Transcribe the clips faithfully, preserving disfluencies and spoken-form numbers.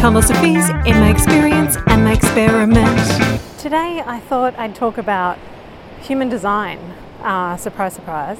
philosophies in my experience and my experiment. Today I thought I'd talk about human design. Uh, surprise, surprise.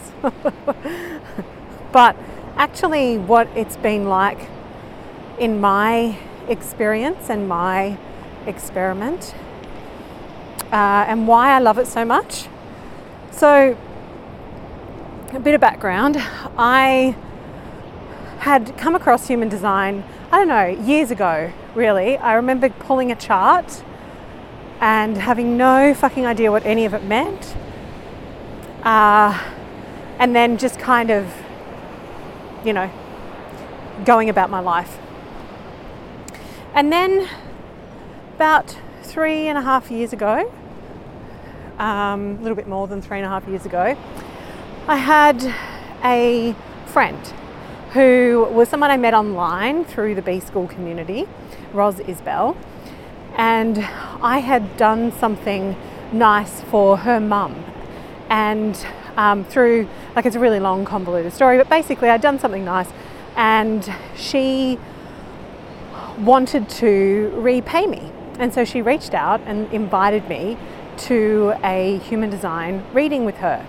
But actually what it's been like in my experience and my experiment, uh, and why I love it so much. So, a bit of background. I had come across human design, I don't know, years ago, really. I remember pulling a chart and having no fucking idea what any of it meant. Uh, and then just kind of, you know, going about my life. And then about three and a half years ago, um, a little bit more than three and a half years ago, I had a friend who was someone I met online through the B School community, Ros Isbell, and I had done something nice for her mum. And um, through, like it's a really long convoluted story, but basically I'd done something nice and she wanted to repay me. And so she reached out and invited me to a human design reading with her.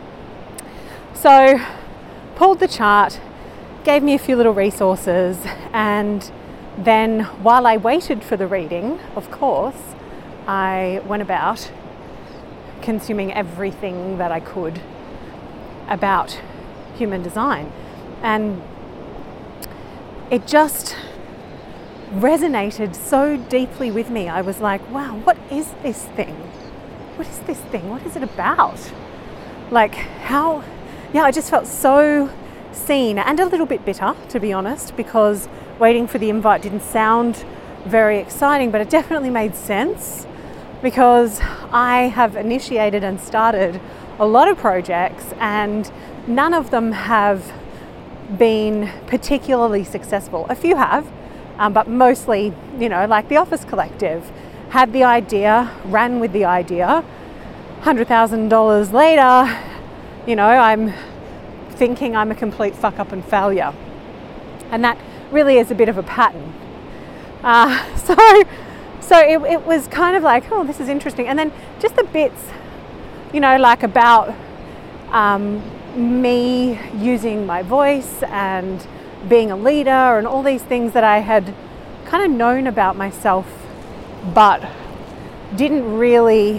So pulled the chart, gave me a few little resources, and then while I waited for the reading, of course, I went about consuming everything that I could about human design. And it just resonated so deeply with me. I was like, wow, what is this thing? What is this thing? What is it about? Like how, yeah, I just felt so seen and a little bit bitter, to be honest, because waiting for the invite didn't sound very exciting, but it definitely made sense because I have initiated and started a lot of projects and none of them have been particularly successful. A few have, um, but mostly, you know, like the Office Collective, had the idea, ran with the idea, one hundred thousand dollars later, you know, I'm thinking I'm a complete fuck up and failure. And that really is a bit of a pattern. Uh, so so it, it was kind of like, oh, this is interesting. And then just the bits, you know, like about um, me using my voice and being a leader and all these things that I had kind of known about myself, but didn't really,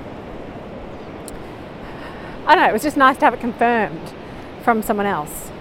I don't know, it was just nice to have it confirmed from someone else.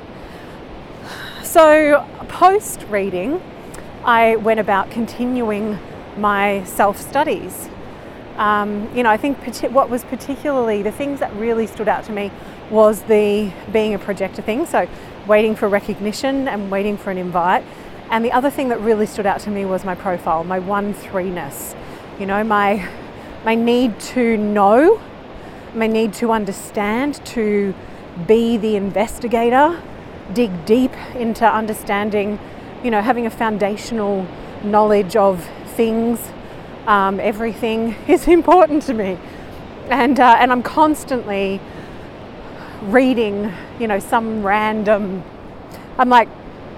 So post reading, I went about continuing my self-studies. Um, you know, I think partic- what was particularly, the things that really stood out to me was the being a projector thing, so waiting for recognition and waiting for an invite. And the other thing that really stood out to me was my profile, my one three-ness. You know, my my need to know, my need to understand, to be the investigator, dig deep into understanding, you know, having a foundational knowledge of things, um, everything is important to me. And uh, and I'm constantly reading, you know, some random, I'm like,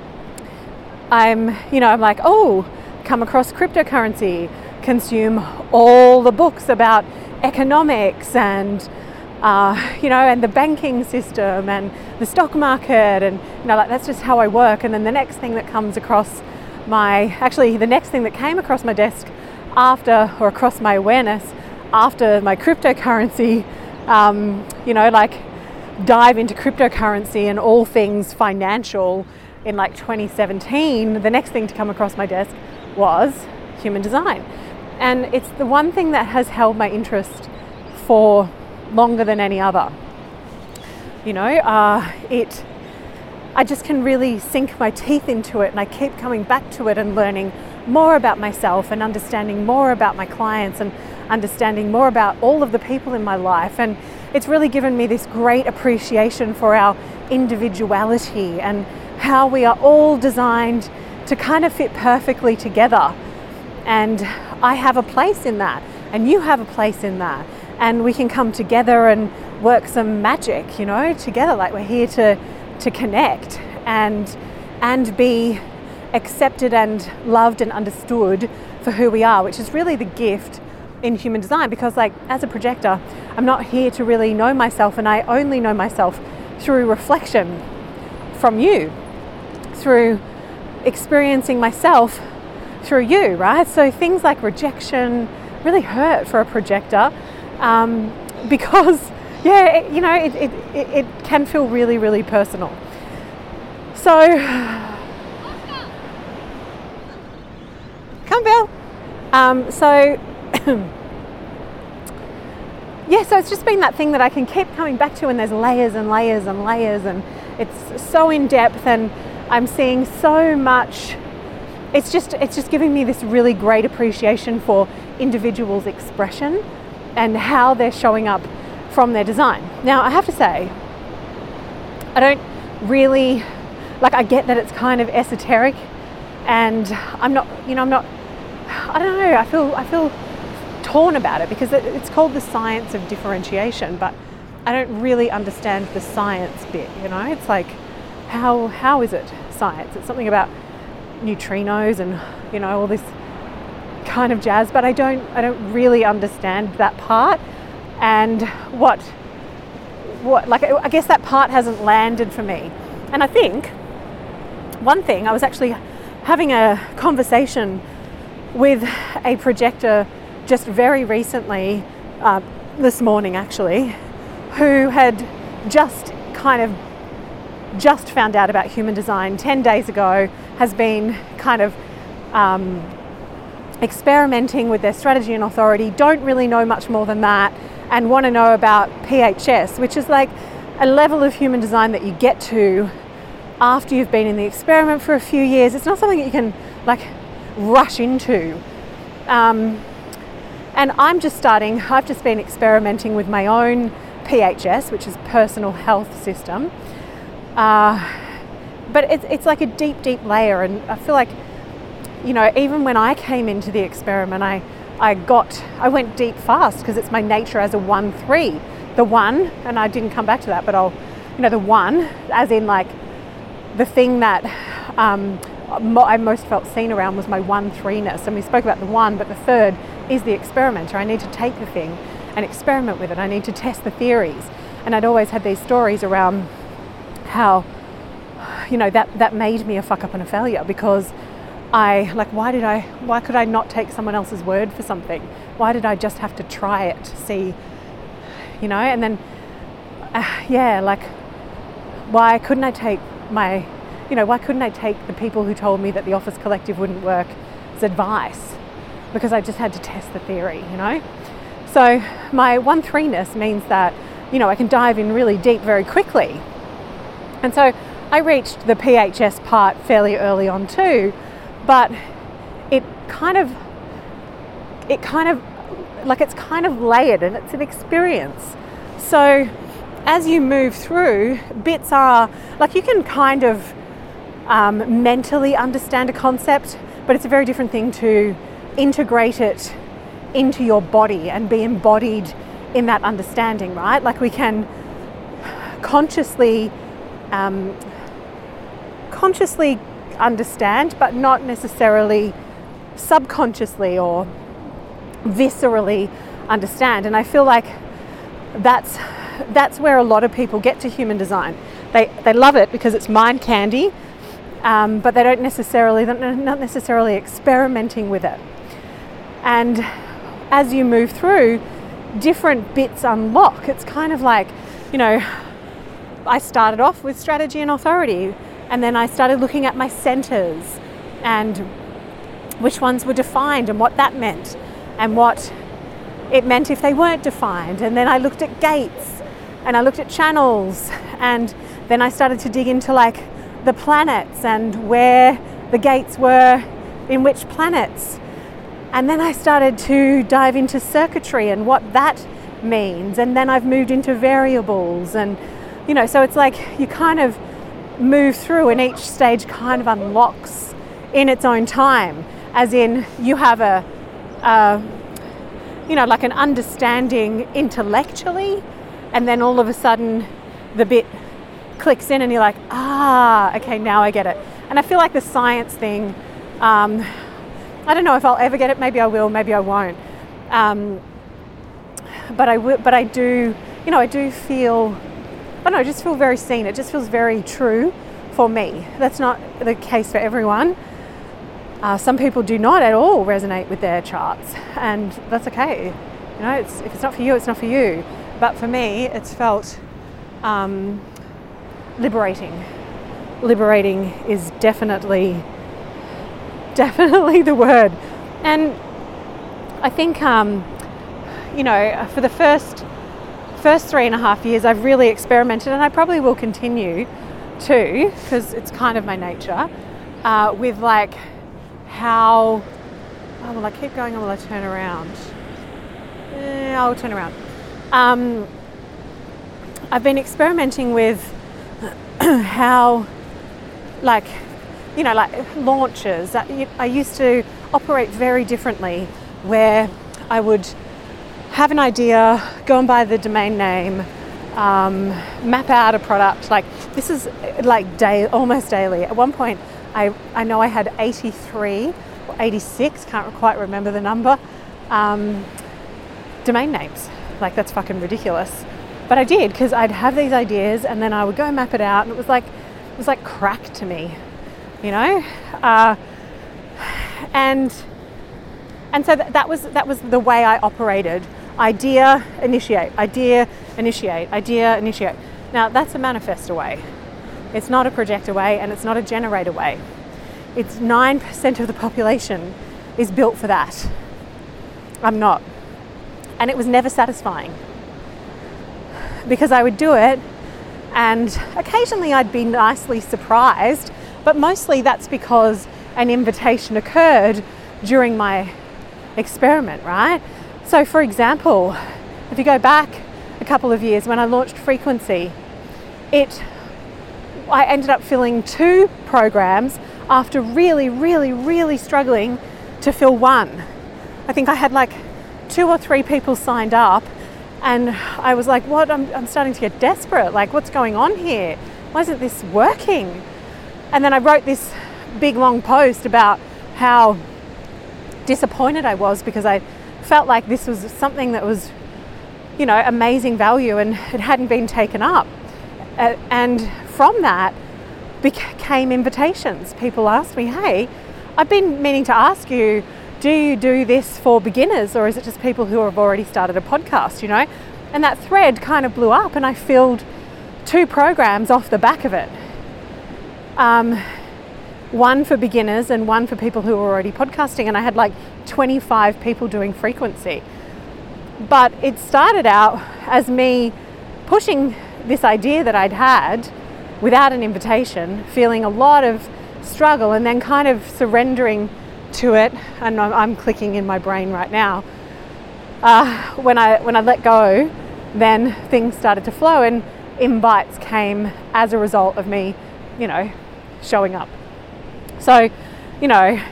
I'm, you know, I'm like, oh, come across cryptocurrency, consume all the books about economics and, uh, you know, and the banking system and the stock market, and, you know, like that's just how I work. And then the next thing that comes across my, actually the next thing that came across my desk after, or across my awareness after my cryptocurrency, um, you know, like dive into cryptocurrency and all things financial in like twenty seventeen, the next thing to come across my desk was human design. And it's the one thing that has held my interest for longer than any other. You know, uh, it, I just can really sink my teeth into it, and I keep coming back to it and learning more about myself and understanding more about my clients and understanding more about all of the people in my life. And it's really given me this great appreciation for our individuality and how we are all designed to kind of fit perfectly together. And I have a place in that, and you have a place in that, and we can come together and work some magic, you know, together. Like we're here to to connect and and be accepted and loved and understood for who we are, which is really the gift in human design. Because like as a projector, I'm not here to really know myself, and I only know myself through reflection from you, through experiencing myself through you, right? So things like rejection really hurt for a projector, um, because yeah, it, you know, it, it, it, it can feel really, really personal. So, come Bill. Um, so, yeah, so it's just been that thing that I can keep coming back to, and there's layers and layers and layers, and it's so in depth, and I'm seeing so much. It's just, it's just giving me this really great appreciation for individuals' expression and how they're showing up from their design. Now, I have to say, I don't really, like, I get that it's kind of esoteric, and I'm not, you know, I'm not, I don't know, I feel, I feel torn about it, because it, it's called the science of differentiation, but I don't really understand the science bit, you know? It's like, how, how is it science? It's something about neutrinos and, you know, all this kind of jazz, but I don't, I don't really understand that part. And what, what, like, I guess that part hasn't landed for me. And I think one thing, I was actually having a conversation with a projector just very recently, uh, this morning actually, who had just kind of just found out about human design ten days ago, has been kind of um, experimenting with their strategy and authority, don't really know much more than that, and want to know about P H S, which is like a level of human design that you get to after you've been in the experiment for a few years. It's not something that you can like rush into. Um, and I'm just starting, I've just been experimenting with my own P H S, which is personal health system. Uh, but it's, it's like a deep, deep layer. And I feel like, you know, even when I came into the experiment, I, I got, I went deep fast, because it's my nature as a one three. The one, and I didn't come back to that, but I'll, you know, the one, as in like the thing that um, I most felt seen around was my one three-ness. And we spoke about the one, but the third is the experimenter. I need to take the thing and experiment with it. I need to test the theories. And I'd always had these stories around how, you know, that, that made me a fuck up and a failure, because I, like, why did I, why could I not take someone else's word for something? Why did I just have to try it to see, you know? And then, uh, yeah, like, why couldn't I take my, you know, why couldn't I take the people who told me that the Office Collective wouldn't work as advice? Because I just had to test the theory, you know? So my one three-ness means that, you know, I can dive in really deep very quickly. And so I reached the P H S part fairly early on too, but it kind of, it kind of, like it's kind of layered, and it's an experience. So as you move through, bits are, like, you can kind of um, mentally understand a concept, but it's a very different thing to integrate it into your body and be embodied in that understanding, right? Like, we can consciously um, consciously understand, but not necessarily subconsciously or viscerally understand. And I feel like that's that's where a lot of people get to human design. They they love it because it's mind candy, um, but they don't necessarily they're not necessarily experimenting with it. And as you move through, different bits unlock. It's kind of like, you know, I started off with strategy and authority, and then I started looking at my centers and which ones were defined and what that meant and what it meant if they weren't defined. And then I looked at gates and I looked at channels, and then I started to dig into like the planets and where the gates were in which planets. And then I started to dive into circuitry and what that means. And then I've moved into variables, and, you know, so it's like you kind of move through, and each stage kind of unlocks in its own time, as in you have a, a you know, like an understanding intellectually, and then all of a sudden the bit clicks in and you're like, ah, okay, now I get it. And I feel like the science thing, um, I don't know if I'll ever get it. Maybe I will, maybe I won't. Um, but I will, but I do, you know, I do feel, I don't know, I just feel very seen. It just feels very true for me. That's not the case for everyone. Uh, some people do not at all resonate with their charts, and that's okay. You know, it's, if it's not for you, it's not for you. But for me, it's felt um, liberating. Liberating is definitely, definitely the word. And I think, um, you know, for the first first three and a half years, I've really experimented, and I probably will continue to, because it's kind of my nature, uh, with like how, oh, will I keep going or will I turn around? Eh, I'll turn around. Um, I've been experimenting with how, like, you know, like launches. I used to operate very differently, where I would have an idea, go and buy the domain name, um, map out a product. Like, this is like day, almost daily. At one point, I, I know I had eighty-three or eighty-six, can't quite remember the number, um, domain names. Like, that's fucking ridiculous. But I did, because I'd have these ideas and then I would go map it out, and it was like, it was like crack to me, you know? Uh, and and so th- that was that was the way I operated. Idea, initiate, idea, initiate, idea, initiate. Now, that's a manifestor way. It's not a projector way, and it's not a generator way. It's nine percent of the population is built for that. I'm not. And it was never satisfying, because I would do it and occasionally I'd be nicely surprised, but mostly that's because an invitation occurred during my experiment, right? So for example, if you go back a couple of years when I launched Frequency, it I ended up filling two programs after really, really, really struggling to fill one. I think I had like two or three people signed up, and I was like, what? I'm, I'm starting to get desperate. Like, what's going on here? Why isn't this working? And then I wrote this big long post about how disappointed I was, because I felt like this was something that was, you know, amazing value, and it hadn't been taken up. Uh, and from that became invitations. People asked me, hey, I've been meaning to ask you, do you do this for beginners, or is it just people who have already started a podcast, you know? And that thread kind of blew up, and I filled two programs off the back of it. Um, one for beginners and one for people who were already podcasting, and I had like twenty-five people doing Frequency. But it started out as me pushing this idea that I'd had without an invitation, feeling a lot of struggle, and then kind of surrendering to it. And I'm, I'm clicking in my brain right now. Uh, when I when I let go, then things started to flow, and invites came as a result of me, you know, showing up. So, you know,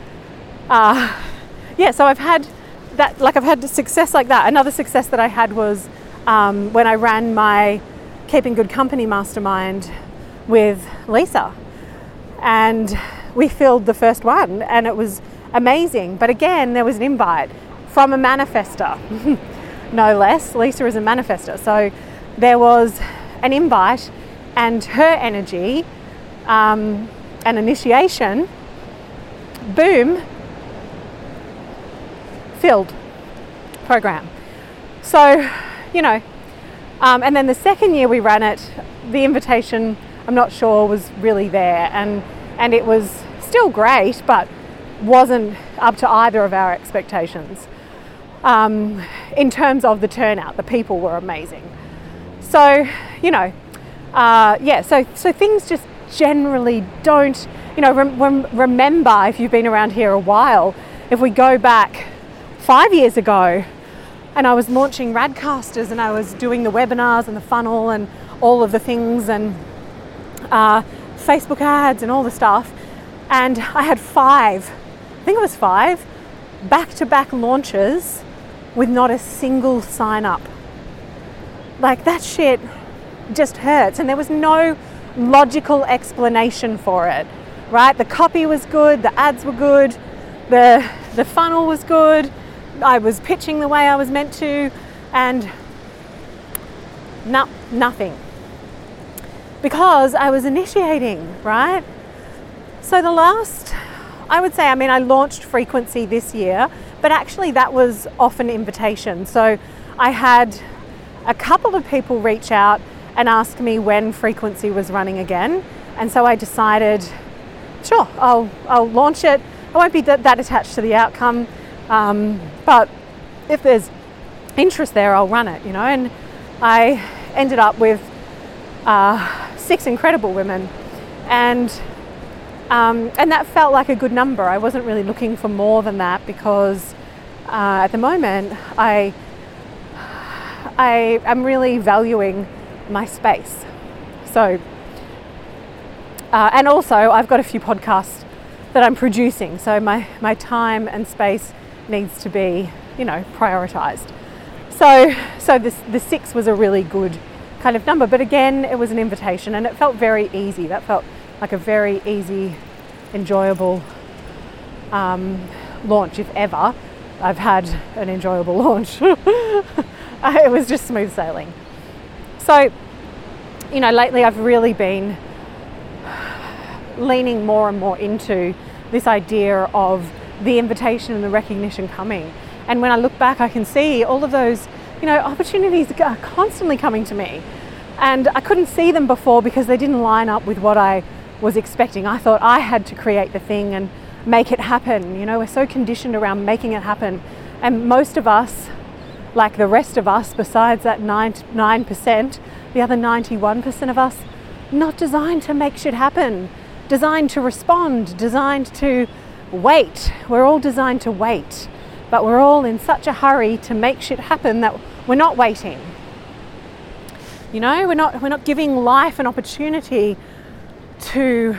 uh, yeah. So I've had that, like I've had success like that. Another success that I had was um, when I ran my Keeping Good Company Mastermind with Lisa, and we filled the first one, and it was amazing. But again, there was an invite from a manifestor, no less. Lisa is a manifestor. So there was an invite, and her energy um, and initiation, boom, filled program. So, you know, um, and then the second year we ran it, the invitation, I'm not sure, was really there, and and it was still great, but wasn't up to either of our expectations. Um, in terms of the turnout, the people were amazing. So, you know, uh, yeah, so so things just generally don't, you know, rem- rem- remember, if you've been around here a while, if we go back five years ago, and I was launching Radcasters, and I was doing the webinars and the funnel and all of the things, and uh, Facebook ads and all the stuff, and I had five, I think it was five, back-to-back launches with not a single sign up. Like, that shit just hurts. And there was no logical explanation for it, right? The copy was good, the ads were good, the the funnel was good, I was pitching the way I was meant to, and no, nothing. Because I was initiating, right? So the last, I would say, I mean, I launched Frequency this year, but actually that was off an invitation. So I had a couple of people reach out and ask me when Frequency was running again. And so I decided, sure, I'll, I'll launch it. I won't be that, that attached to the outcome, um, but if there's interest there, I'll run it, you know. And I ended up with uh, six incredible women, and um, and that felt like a good number. I wasn't really looking for more than that because uh, at the moment I I am really valuing my space. So uh, and also I've got a few podcasts that I'm producing, so my my time and space needs to be, you know, prioritized. So so this the six was a really good kind of number, but again, it was an invitation and it felt very easy. That felt like a very easy, enjoyable um, launch, if ever I've had an enjoyable launch. It was just smooth sailing. So, you know, lately I've really been leaning more and more into this idea of the invitation and the recognition coming. And when I look back, I can see all of those, you know, opportunities are constantly coming to me. And I couldn't see them before because they didn't line up with what I was expecting. I thought I had to create the thing and make it happen. You know, we're so conditioned around making it happen. And most of us, like the rest of us, besides that nine percent, the other ninety-one percent of us, not designed to make shit happen. Designed to respond, designed to wait. We're all designed to wait, but we're all in such a hurry to make shit happen that we're not waiting. You know, we're not we're not giving life an opportunity to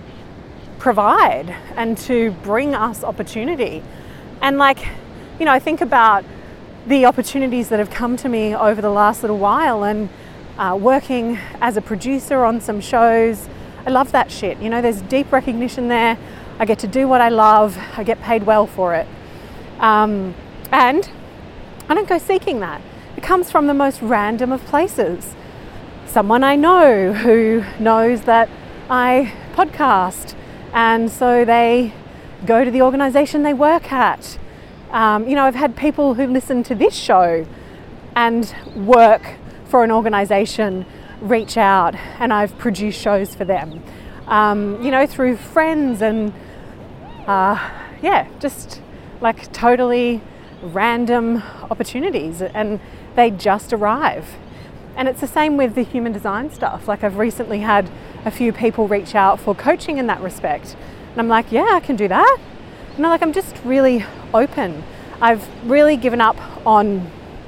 provide and to bring us opportunity. And like, you know, I think about the opportunities that have come to me over the last little while, and uh, working as a producer on some shows. I love that shit. You know, there's deep recognition there. I get to do what I love. I get paid well for it. Um, and I don't go seeking that. It comes from the most random of places. Someone I know who knows that I podcast, and so they go to the organization they work at. Um, you know, I've had people who listen to this show and work for an organization reach out, and I've produced shows for them, um, you know, through friends and uh, yeah, just like totally random opportunities, and they just arrive. And it's the same with the human design stuff. Like, I've recently had a few people reach out for coaching in that respect, and I'm like, yeah, I can do that. And I'm like, I'm just really open. I've really given up on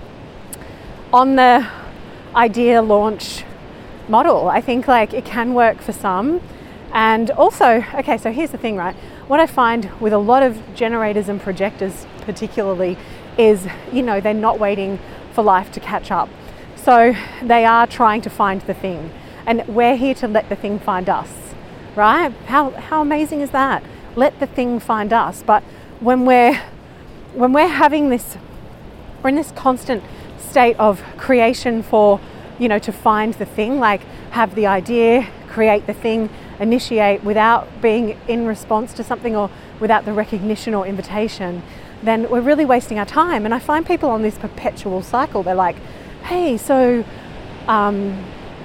on the idea launch model. I think like it can work for some. And also, okay, so here's the thing, right? What I find with a lot of generators and projectors particularly is, you know, they're not waiting for life to catch up. So they are trying to find the thing, and we're here to let the thing find us, right? How how amazing is that? Let the thing find us. But when we're when we're having this, we're in this constant state of creation for, you know, to find the thing, like have the idea, create the thing, initiate without being in response to something or without the recognition or invitation, then we're really wasting our time. And I find people on this perpetual cycle. They're like, hey, so, um,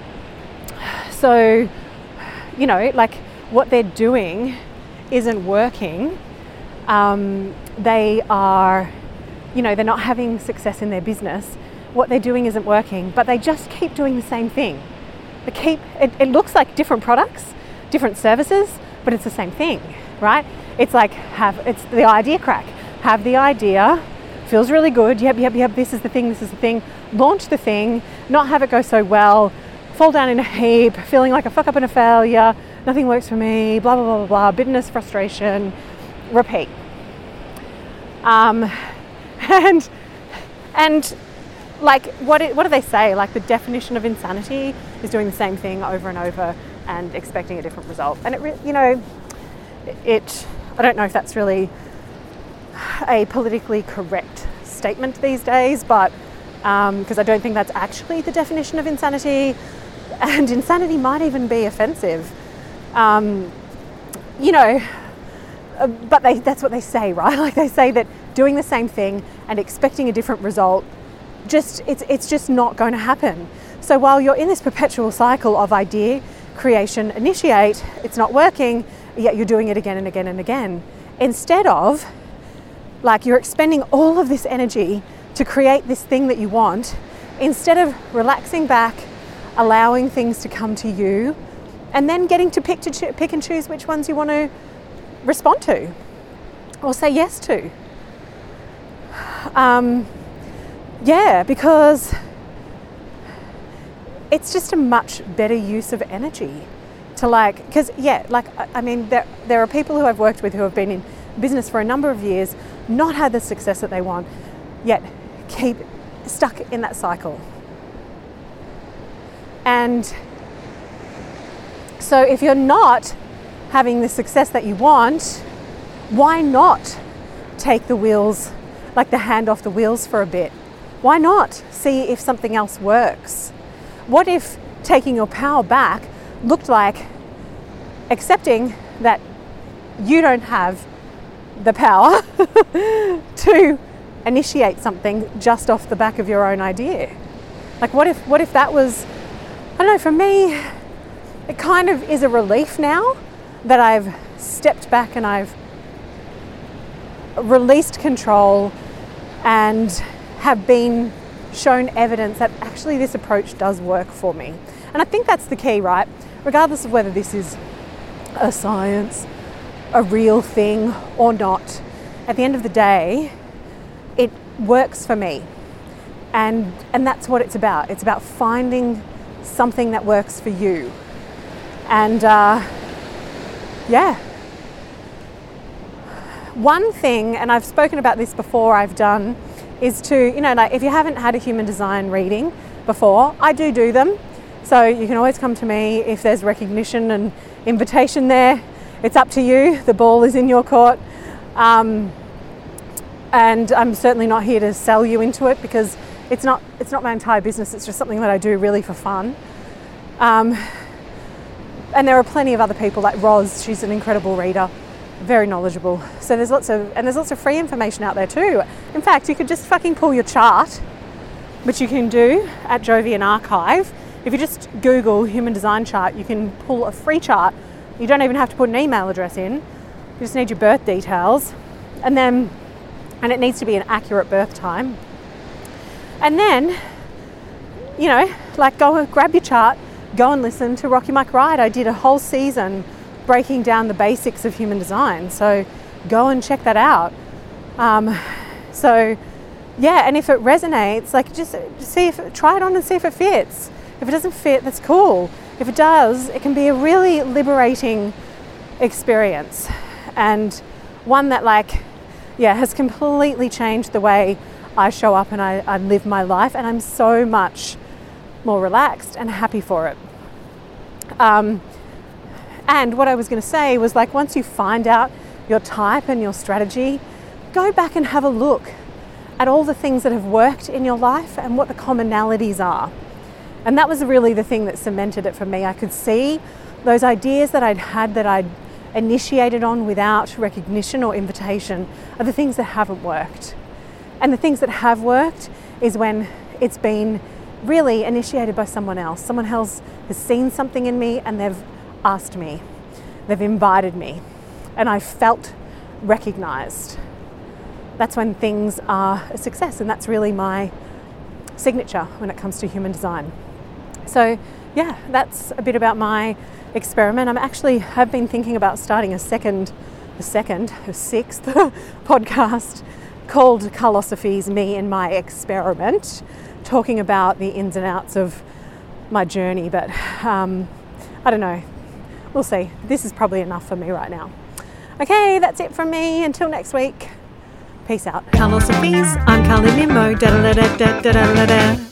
so, you know, like what they're doing isn't working. Um, they are, you know, they're not having success in their business. What they're doing isn't working, but they just keep doing the same thing. They keep, it, it looks like different products, different services, but it's the same thing, right? It's like have, it's the idea crack. Have the idea, feels really good. Yep, yep, yep, this is the thing, this is the thing. Launch the thing, not have it go so well, fall down in a heap, feeling like a fuck up and a failure, nothing works for me, blah, blah, blah, blah, blah, bitterness, frustration, repeat. Um, and, and like, what it, what do they say? Like, the definition of insanity is doing the same thing over and over and expecting a different result. And it, you know, it, I don't know if that's really a politically correct statement these days, but because um, I don't think that's actually the definition of insanity, and insanity might even be offensive. Um, you know, uh, but they, that's what they say, right? Like, they say that doing the same thing and expecting a different result, just it's it's just not going to happen. So while you're in this perpetual cycle of idea, creation, initiate, it's not working, yet you're doing it again and again and again. Instead of, like, you're expending all of this energy to create this thing that you want, instead of relaxing back, allowing things to come to you, and then getting to pick to cho- pick and choose which ones you want to respond to or say yes to. Um, yeah, because it's just a much better use of energy to, like, because yeah, like, I mean, there there are people who I've worked with who have been in business for a number of years, not had the success that they want, yet keep stuck in that cycle. And so if you're not having the success that you want, why not take the wheels, like the hand off the wheels for a bit? Why not see if something else works? What if taking your power back looked like accepting that you don't have the power to initiate something just off the back of your own idea? Like, what if what if that was, I don't know, for me, it kind of is a relief now that I've stepped back and I've released control and have been shown evidence that actually this approach does work for me. And I think that's the key, right? Regardless of whether this is a science, a real thing or not, at the end of the day, it works for me. And and that's what it's about. It's about finding something that works for you. And uh, yeah. One thing, and I've spoken about this before, I've done, is to, you know, like, if you haven't had a human design reading before, I do do them. So you can always come to me if there's recognition and invitation there. It's up to you. The ball is in your court. Um, and I'm certainly not here to sell you into it, because it's not it's not my entire business. It's just something that I do really for fun. Um, and there are plenty of other people, like Roz. She's an incredible reader, very knowledgeable. So there's lots of, and there's lots of free information out there too. In fact, you could just fucking pull your chart, which you can do at Jovian Archive. If you just Google human design chart, you can pull a free chart. You don't even have to put an email address in. You just need your birth details, and then, and it needs to be an accurate birth time. And then, you know, like, go and grab your chart, go and listen to Rocky Mike Ride. I did a whole season breaking down the basics of human design. So go and check that out. Um, so yeah, and if it resonates, like, just see if, try it on and see if it fits. If it doesn't fit, that's cool. If it does, it can be a really liberating experience, and one that, like, yeah, has completely changed the way I show up and I, I live my life, and I'm so much more relaxed and happy for it. Um, and what I was going to say was, like, once you find out your type and your strategy, go back and have a look at all the things that have worked in your life and what the commonalities are. And that was really the thing that cemented it for me. I could see those ideas that I'd had, that I'd initiated on without recognition or invitation, are the things that haven't worked. And the things that have worked is when it's been really initiated by someone else. Someone else has seen something in me and they've asked me, they've invited me, and I felt recognized. That's when things are a success, and that's really my signature when it comes to human design. So yeah, that's a bit about my experiment. I'm actually have been thinking about starting a second, a second, a sixth podcast called Carlosophy's Me and My Experiment, talking about the ins and outs of my journey. But um, I don't know. We'll see. This is probably enough for me right now. Okay, that's it from me. Until next week. Peace out. Carlos and Bees. I'm Carly Nimmo. Da da da da da da da da.